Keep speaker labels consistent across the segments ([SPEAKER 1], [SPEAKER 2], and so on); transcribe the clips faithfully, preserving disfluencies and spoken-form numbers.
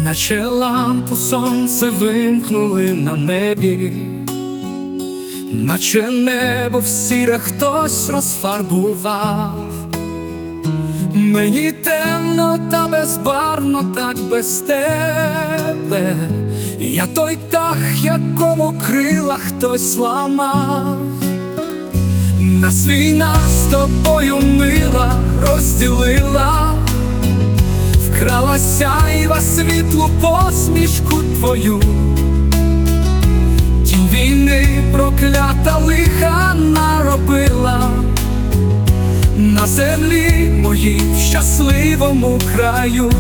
[SPEAKER 1] наче лампу сонце вимкнули на небі, наче небо в сіре хтось розфарбував. Мені темно та безбарно, так без тебе. Я той птах, якому крила хтось ламав. Нас війна з тобою мила розділила, вкрала сяйва світлу посмішку твою. Тінь війни проклята лиха наробила на землі моїй в щасливому краю,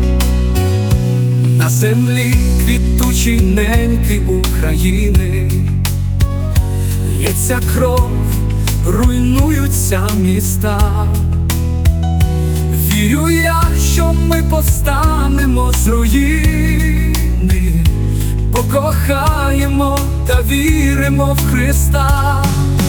[SPEAKER 1] на землі квітучій неньки України. Лється кров, руйнуються міста. Вірю я, що ми повстанемо з руїни, покохаємо та віримо в Христа.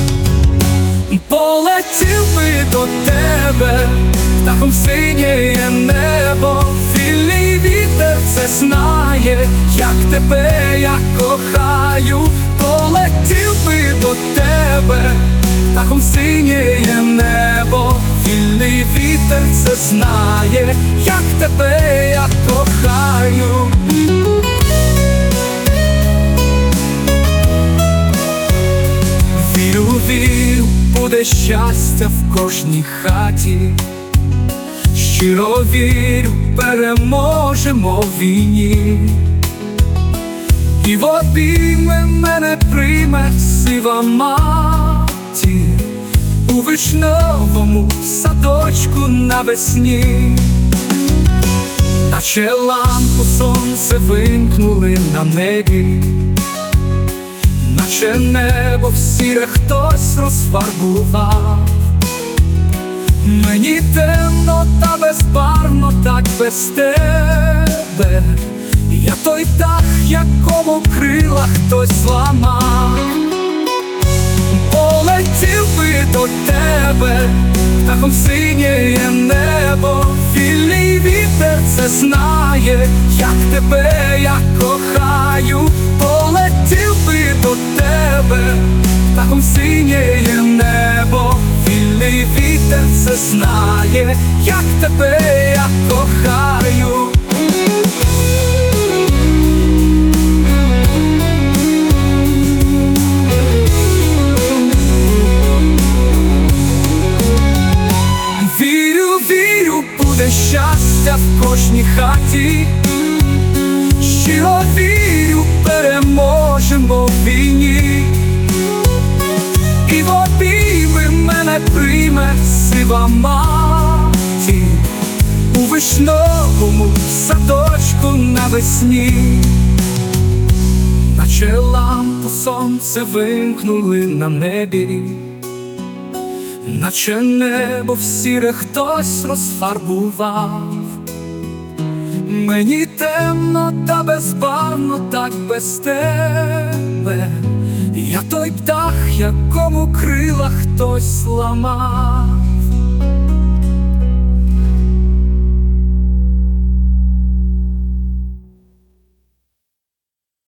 [SPEAKER 1] Полетів би до тебе, птахом синєє небо, вільний вітер це знає, як тебе я кохаю. Полетів би до тебе, птахом синєє небо, вільний вітер це знає, як тебе я кохаю. Вірю, вірю, буде щастя в кожній хаті. Щиро вірю, переможемо в війні. І в обійми мене прийме сива маті у вишневому садочку навесні. Наче лампу сонце вимкнули на небі, наче небо в сіре хтось розфарбував. Мені темно та безбарно, так без тебе. Я той птах, якому крила хтось зламав. Полетів би до тебе, птахом синєє небо, вільний вітер це знає, як тебе я кохаю. Полетів би до тебе, птахом синєє небо, вільний вітер це знає, як тебе я кохаю. Вірю, вірю, буде щастя в кожній хаті. Щиро вірю, переможемо в війні. І в обійми мене прийме сива маті у вишневому садочку навесні. Наче лампу сонце вимкнули на небі, наче небо в сіре хтось розфарбував. Мені темно та безбарно, так без тебе. Я той птах, якому крила хтось зламав.